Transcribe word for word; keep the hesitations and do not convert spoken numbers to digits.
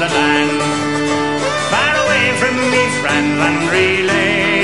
the land, far away from me friends and really